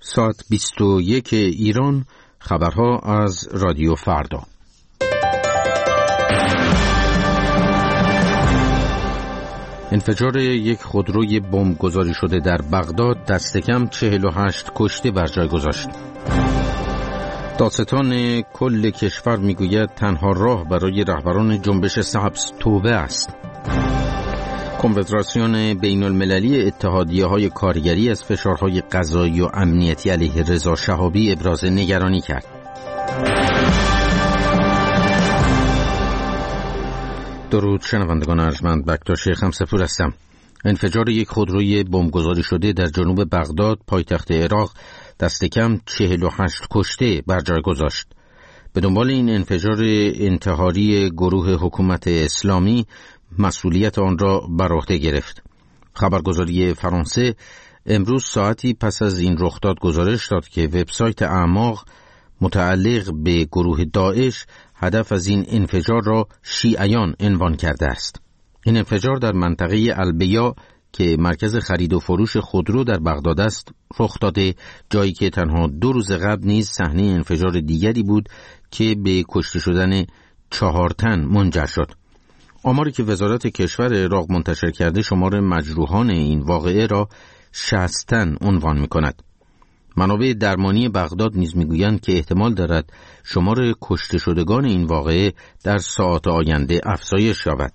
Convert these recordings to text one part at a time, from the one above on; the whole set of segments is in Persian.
ساعت 21 ایران. خبرها از رادیو فردا. انفجار یک خودروی بمب گذاری شده در بغداد دست کم 48 کشته بر جای گذاشت. دادستان کل کشور میگوید تنها راه برای رهبران جنبش سبز توبه است. کنفدراسیون بین المللی اتحادیه‌های کارگری از فشارهای قضایی و امنیتی علیه رضا شهابی ابراز نگرانی کرد. درود شنوندگان ارجمند، بکتاش خمسه‌پور هستم. انفجار یک خودروی بمبگذاری شده در جنوب بغداد پایتخت عراق دست کم 48 کشته بر جای گذاشت. به دنبال این انفجار انتحاری گروه حکومت اسلامی مسئولیت آن را بر عهده گرفت. خبرگزاری فرانسه امروز ساعتی پس از این رخداد گزارش داد که وبسایت اعماق متعلق به گروه داعش هدف از این انفجار را شیعیان عنوان کرده است. این انفجار در منطقه البیا که مرکز خرید و فروش خودرو در بغداد است رخ داده، جایی که تنها 2 روز قبل نیز صحنه انفجار دیگری بود که به کشته شدن 4 تن منجر شد. آماری که وزارت کشور عراق منتشر کرده شمار مجروحان این واقعه را 60 تن عنوان می‌کند. منابع درمانی بغداد نیز می‌گویند که احتمال دارد شمار کشته شدگان این واقعه در ساعات آینده افزایش یابد.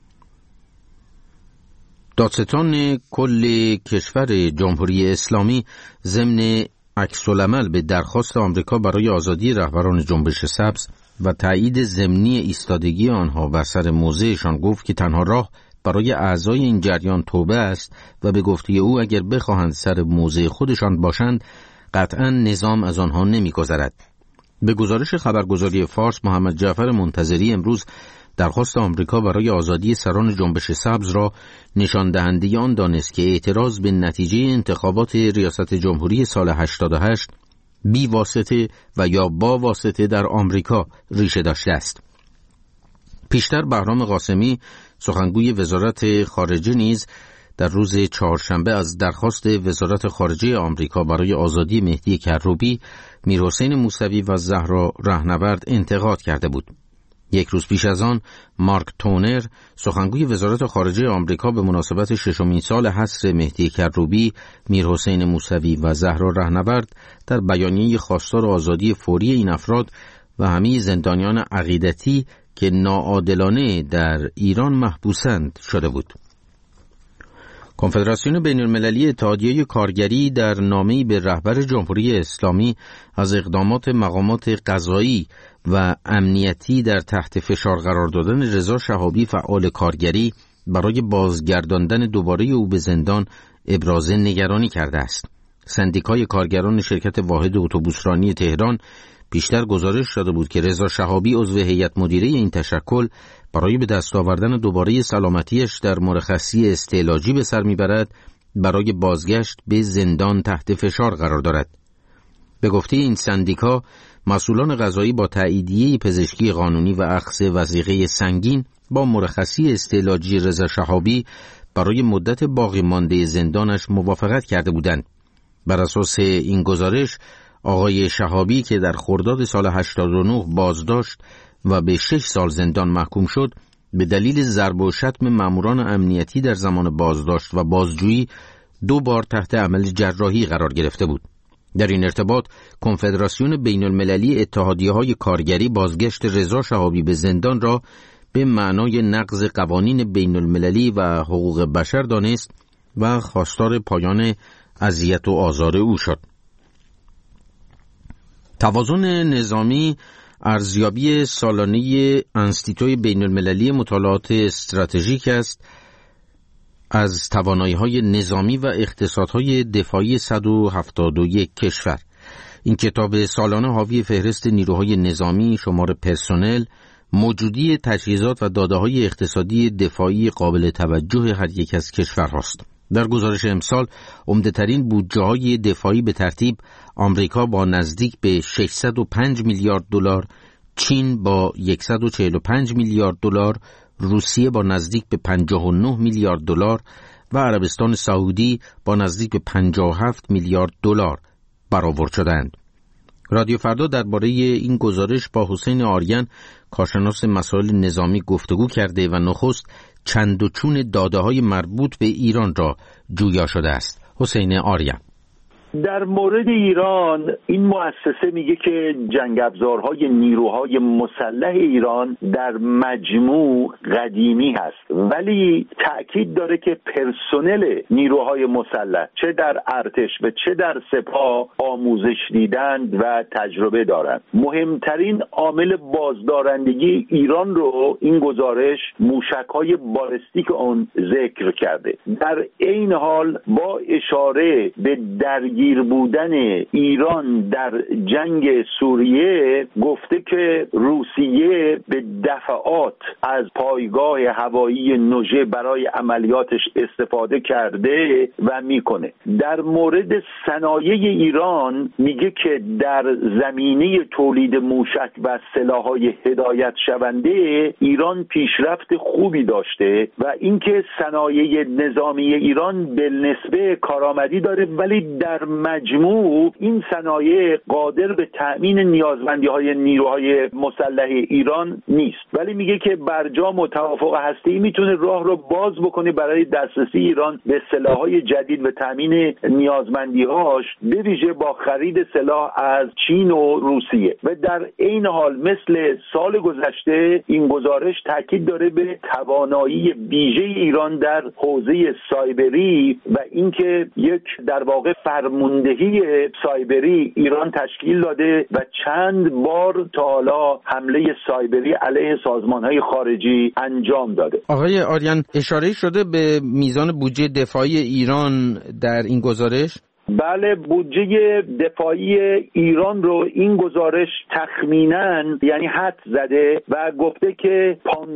دادستان کل کشور جمهوری اسلامی ضمن عکس‌العمل به درخواست آمریکا برای آزادی رهبران جنبش سبز و تایید ضمنی ایستادگی آنها بر سر موضعشان گفت که تنها راه برای اعضای این جریان توبه است و به گفته او اگر بخواهند سر موضع خودشان باشند قطعا نظام از آنها نمی‌گذرد. به گزارش خبرگزاری فارس، محمد جعفر منتظری امروز درخواست آمریکا برای آزادی سران جنبش سبز را نشان دهنده آن دانست که اعتراض به نتیجه انتخابات ریاست جمهوری سال 88 بی واسطه و یا با واسطه در آمریکا ریشه داشته است. پیشتر بهرام قاسمی سخنگوی وزارت خارجه نیز در روز چهارشنبه از درخواست وزارت خارجه آمریکا برای آزادی مهدی کروبی، میرحسین موسوی و زهرا رهنورد انتقاد کرده بود. یک روز پیش از آن مارک تونر سخنگوی وزارت خارجه آمریکا به مناسبت 6مین سال حصر مهدی کروبی، میرحسین موسوی و زهرا رهنورد در بیانیه خواستار آزادی فوری این افراد و همه زندانیان عقیدتی که ناعادلانه در ایران محبوسند شده بود. کنفدراسیون بین المللی اتحادیه کارگری در نامه‌ای به رهبر جمهوری اسلامی از اقدامات مقامات قضایی و امنیتی در تحت فشار قرار دادن رضا شهابی فعال کارگری برای بازگرداندن دوباره او به زندان ابراز نگرانی کرده است. سندیکای کارگران شرکت واحد اتوبوسرانی تهران پیشتر گزارش داده بود که رضا شهابی عضو هیئت مدیره این تشکل برای به دست آوردن دوباره سلامتیش در مرخصی استعلاجی به سر میبرد برای بازگشت به زندان تحت فشار قرار دارد. به گفته این سندیکا، مسئولان قضایی با تاییدیه پزشکی قانونی و اخذ وثیقه سنگین با مرخصی استعلاجی رضا شهابی برای مدت باقی مانده زندانش موافقت کرده بودند. بر اساس این گزارش آقای شهابی که در خرداد سال 89 بازداشت و به 6 سال زندان محکوم شد، به دلیل ضرب و شتم ماموران امنیتی در زمان بازداشت و بازجویی 2 بار تحت عمل جراحی قرار گرفته بود. در این ارتباط کنفدراسیون بین المللی اتحادیه‌های کارگری بازگشت رضا شهابی به زندان را به معنای نقض قوانین بین المللی و حقوق بشر دانست و خواستار پایان اذیت و آزار او شد. توازن نظامی ارزیابی سالانه انستیتوی بین المللی مطالعات استراتژیک است از توانایی‌های نظامی و اقتصادهای دفاعی 171 کشور. این کتاب سالانه حاوی فهرست نیروهای نظامی، شمار پرسنل، موجودی تجهیزات و داده‌های اقتصادی دفاعی قابل توجه هر یک از کشورهاست. در گزارش امسال عمده‌ترین بودجه‌های دفاعی به ترتیب آمریکا با نزدیک به 605 میلیارد دلار، چین با 145 میلیارد دلار، روسیه با نزدیک به 59 میلیارد دلار و عربستان سعودی با نزدیک به 57 میلیارد دلار برآورد شدند. رادیو فردا درباره این گزارش با حسین آریان کارشناس مسائل نظامی گفتگو کرده و نخست چند و چون داده‌های مربوط به ایران را جویا شده است. حسین آریان: در مورد ایران این مؤسسه میگه که جنگ افزارهای نیروهای مسلح ایران در مجموع قدیمی هست، ولی تأکید داره که پرسنل نیروهای مسلح چه در ارتش و چه در سپاه آموزش دیدند و تجربه دارند. مهمترین عامل بازدارندگی ایران رو این گزارش موشک‌های بالستیک اون ذکر کرده. در این حال با اشاره به درگیر بودن ایران در جنگ سوریه گفته که روسیه به دفعات از پایگاه هوایی نوژه برای عملیاتش استفاده کرده و میکنه. در مورد صنایع ایران میگه که در زمینه تولید موشک و سلاح‌های هدایت شونده ایران پیشرفت خوبی داشته و اینکه صنایع نظامی ایران بالنسبه کارآمدی داره، ولی در مجموع این صنایع قادر به تأمین نیازمندی‌های نیروهای مسلح ایران نیست، ولی میگه که برجام و توافق هسته‌ای میتونه راه رو باز بکنه برای دسترسی ایران به سلاح‌های جدید و تأمین نیازمندی‌هاش، به ویژه با خرید سلاح از چین و روسیه. و در این حال مثل سال گذشته این گزارش تاکید داره به توانایی ویژه ایران در حوزه سایبری و اینکه یک در واقع فرماندهی سایبری ایران تشکیل داده و چند بار تا حالا حمله سایبری علیه سازمان‌های خارجی انجام داده. آقای آریان، اشاره شده به میزان بودجه دفاعی ایران در این گزارش؟ بله، بودجه دفاعی ایران رو این گزارش تخمیناً یعنی حد زده و گفته که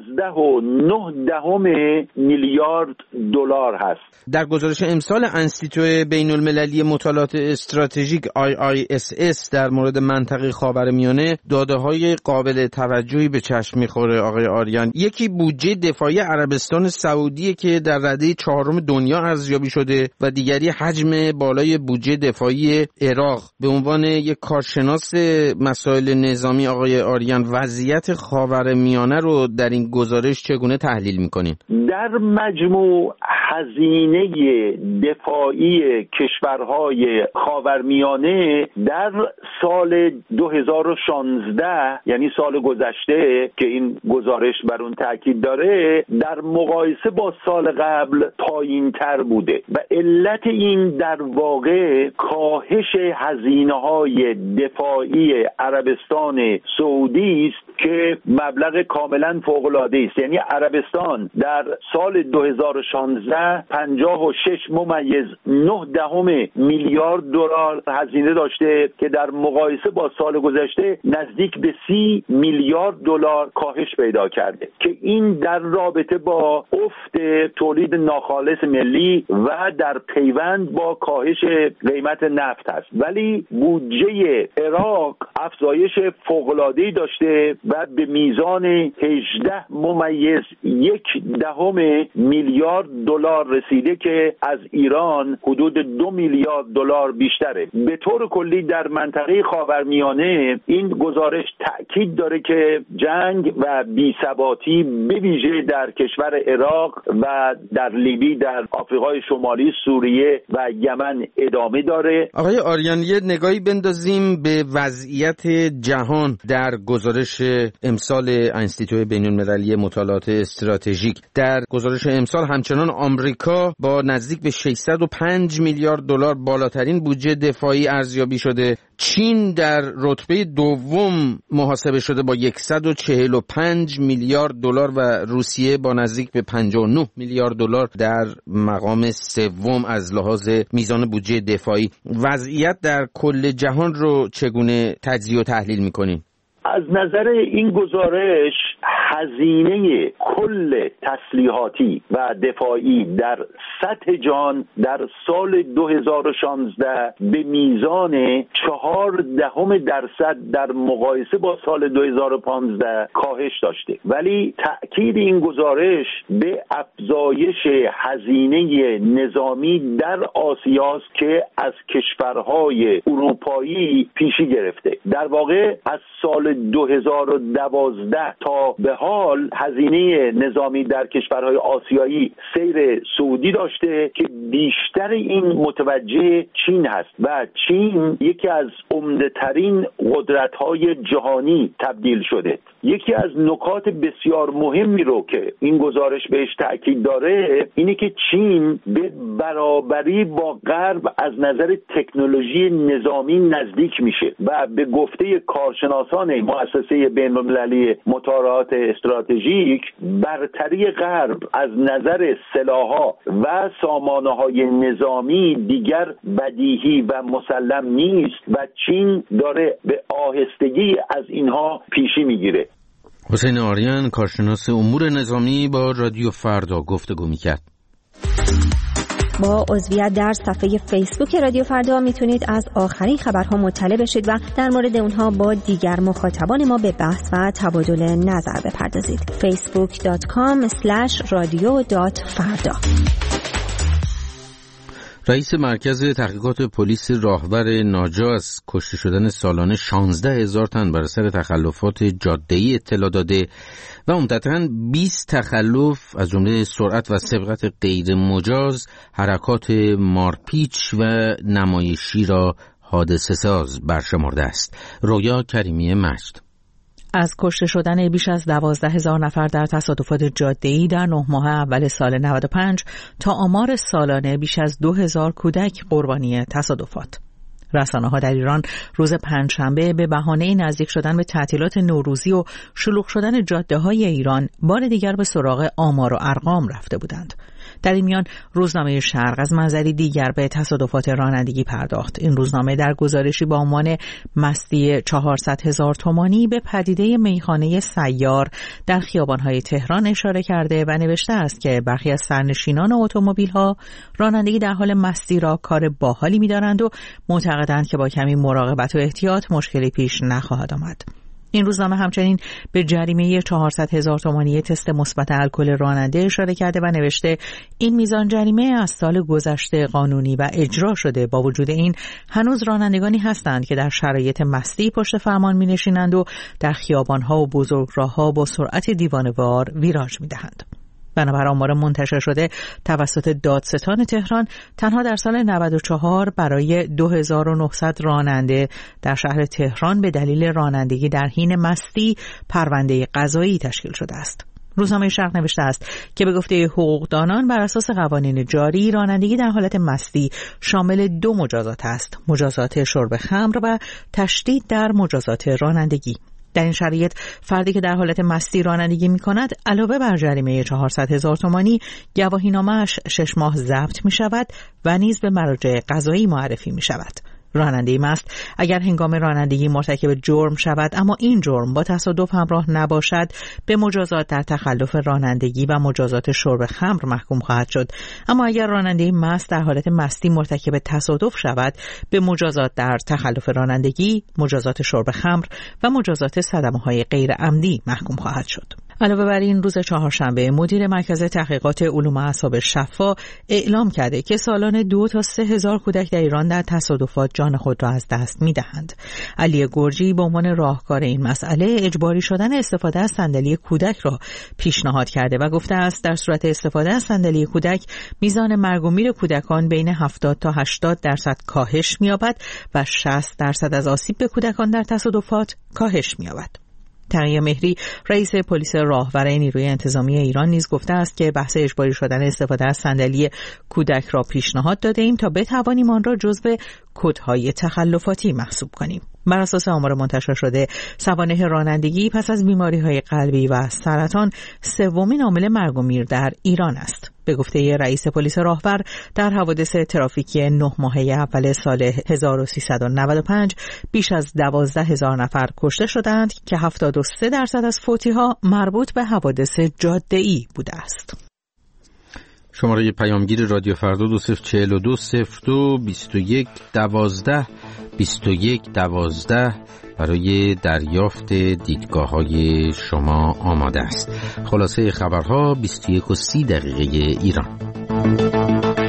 15.9 میلیارد دلار هست. در گزارش امسال انستیتو بین المللی مطالعات استراتژیک IISS در مورد منطقه خاورمیانه داده‌های قابل توجهی به چشم می‌خوره. آقای آریان، یکی بودجه دفاعی عربستان سعودی که در رده 4 دنیا ارزیابی شده و دیگری حجم بالای بودجه دفاعی عراق. به عنوان یک کارشناس مسائل نظامی آقای آریان، وضعیت خاورمیانه رو در این گزارش چگونه تحلیل می‌کنین؟ در مجموع هزینه دفاعی کشورهای خاورمیانه در سال 2016 یعنی سال گذشته که این گزارش بر اون تاکید داره، در مقایسه با سال قبل پایین‌تر بوده و علت این در واقع کاهش هزینه‌های دفاعی عربستان سعودی است که مبلغ کاملا فوق‌العاده است. یعنی عربستان در سال 2016 56.9 میلیارد دلار هزینه داشته که در مقایسه با سال گذشته نزدیک به 30 میلیارد دلار کاهش پیدا کرده که این در رابطه با افت تولید ناخالص ملی و در پیوند با کاهش قیمت نفت است. ولی بودجه عراق افزایش فوق‌العاده‌ای داشته و به میزان 18.1 میلیارد دلار رسیده که از ایران حدود 2 میلیارد دلار بیشتره. به طور کلی در منطقه خاورمیانه این گزارش تأکید داره که جنگ و بی‌ثباتی به ویژه در کشور عراق و در لیبی، در آفریقای شمالی، سوریه و یمن ادامه داره. آقای آریان، یه نگاهی بندازیم به وضعیت جهان در گزارش امسال انستیتو بین المللی مطالعات استراتژیک. در گزارش امسال همچنان آمریکا با نزدیک به 605 میلیارد دلار بالاترین بودجه دفاعی ارزیابی شده. چین در رتبه دوم محاسبه شده با 145 میلیارد دلار و روسیه با نزدیک به 59 میلیارد دلار در مقام سوم از لحاظ میزان بودجه دفاعی. وضعیت در کل جهان رو چگونه تجزیه و تحلیل می‌کنین؟ از نظر این گزارش هزینه کل تسلیحاتی و دفاعی در سطح جهان در سال 2016 به میزان 0.4% در مقایسه با سال 2015 کاهش داشته، ولی تأکید این گزارش به افزایش هزینه نظامی در آسیاست که از کشورهای اروپایی پیشی گرفته. در واقع از سال 2012 تا به حال هزینه نظامی در کشورهای آسیایی سیر صعودی داشته که بیشتر این متوجه چین هست و چین یکی از عمده‌ترین قدرت‌های جهانی تبدیل شده. یکی از نکات بسیار مهمی رو که این گزارش بهش تأکید داره اینه که چین به برابری با غرب از نظر تکنولوژی نظامی نزدیک میشه و به گفته کارشناسان مؤسسه بین‌المللی مطالعات استراتژیک برتری غرب از نظر سلاح‌ها و سامانه‌های نظامی دیگر بدیهی و مسلم نیست و چین داره به آهستگی از اینها پیشی میگیره. حسین آریان کارشناس امور نظامی با رادیو فردا گفتگو میکرد. با عضویت در صفحه فیسبوک رادیو فردا میتونید از آخرین خبرها مطلع بشید و در مورد اونها با دیگر مخاطبان ما به بحث و تبادل نظر بپردازید. facebook.com/radio.farda. رئیس مرکز تحقیقات پلیس راهور ناجا از کشته شدن سالانه 16,000 تن بر اثر تخلفات جاده‌ای اطلاع داده و عمدتاً 20 تخلف از جمله سرعت و سبقت غیر مجاز، حرکات مارپیچ و نمایشی را حادثه ساز برشمرده است. رویا کریمی مجد. از کشته شدن بیش از 12,000 نفر در تصادفات جاده‌ای در 9 ماه اول سال 95 تا آمار سالانه بیش از 2,000 کودک قربانی تصادفات. رسانه‌ها در ایران روز پنجشنبه به بهانه نزدیک شدن به تعطیلات نوروزی و شلوغ شدن جاده‌های ایران بار دیگر به سراغ آمار و ارقام رفته بودند. در این میان روزنامه شرق از منظری دیگر به تصادفات رانندگی پرداخت. این روزنامه در گزارشی با عنوان مستی 400,000 تومانی به پدیده میخانه سیار در خیابان‌های تهران اشاره کرده و نوشته است که برخی از سرنشینان اتومبیل‌ها رانندگی در حال مستی را کار باحالی می‌دارند و معتقدند که با کمی مراقبت و احتیاط مشکلی پیش نخواهد آمد. این روزنامه همچنین به جریمه 400,000 تومانی تست مثبت الکل راننده اشاره کرده و نوشته این میزان جریمه از سال گذشته قانونی و اجرا شده. با وجود این هنوز رانندگانی هستند که در شرایط مستی پشت فرمان می‌نشینند و در خیابان‌ها و بزرگراه‌ها با سرعت دیوانه‌وار ویراژ می‌دهند. بنابر آمار منتشر شده توسط دادستان تهران تنها در سال 94 برای 2900 راننده در شهر تهران به دلیل رانندگی در حین مستی پرونده قضایی تشکیل شده است. روزنامه شرق نوشته است که به گفته حقوقدانان بر اساس قوانین جاری رانندگی در حالت مستی شامل 2 مجازات است: مجازات شرب خمر و تشدید در مجازات رانندگی. در این شرایط فردی که در حالت مستی رانندگی می کند علاوه بر جریمه 400,000 تومانی گواهینامه‌اش 6 ماه ضبط می شود و نیز به مراجع قضایی معرفی می شود. راننده مست اگر هنگام رانندگی مرتکب جرم شود اما این جرم با تصادف همراه نباشد به مجازات در تخلف رانندگی و مجازات شرب خمر محکوم خواهد شد. اما اگر راننده مست در حالت مستی مرتکب تصادف شود به مجازات در تخلف رانندگی، مجازات شرب خمر و مجازات صدمه‌های غیر عمدی محکوم خواهد شد. علاوه بر این روز چهارشنبه مدیر مرکز تحقیقات علوم اعصاب شفا اعلام کرده که سالانه 2 تا 3 هزار کودک در ایران در تصادفات جان خود را از دست می‌دهند. علی گرجی به عنوان راهکار این مسئله اجباری شدن استفاده از صندلی کودک را پیشنهاد کرده و گفته است در صورت استفاده از صندلی کودک میزان مرگ و میر کودکان بین 70 تا 80% کاهش می‌یابد و 60% از آسیب به کودکان در تصادفات کاهش می‌یابد. تقی مهری رئیس پلیس راهور نیروی انتظامی ایران نیز گفته است که بحث اجباری شدن استفاده از صندلی کودک را پیشنهاد داده ایم تا بتوانیم آن را جزو کدهای تخلفاتی محسوب کنیم. بر اساس آمار منتشر شده سوانح رانندگی پس از بیماری‌های قلبی و سرطان 3مین عامل مرگ و میر در ایران است. به گفته رئیس پلیس راهور در حوادث ترافیکی 9 ماهه اول سال 1395 بیش از 12,000 نفر کشته شدند که 73% از فوتی‌ها مربوط به حوادث جاده‌ای بوده است. شماره پیامگیر رادیو فردا 2042 02 21 12 21 12 برای دریافت دیدگاه‌های شما آماده است. خلاصه خبرها 21:30 ایران.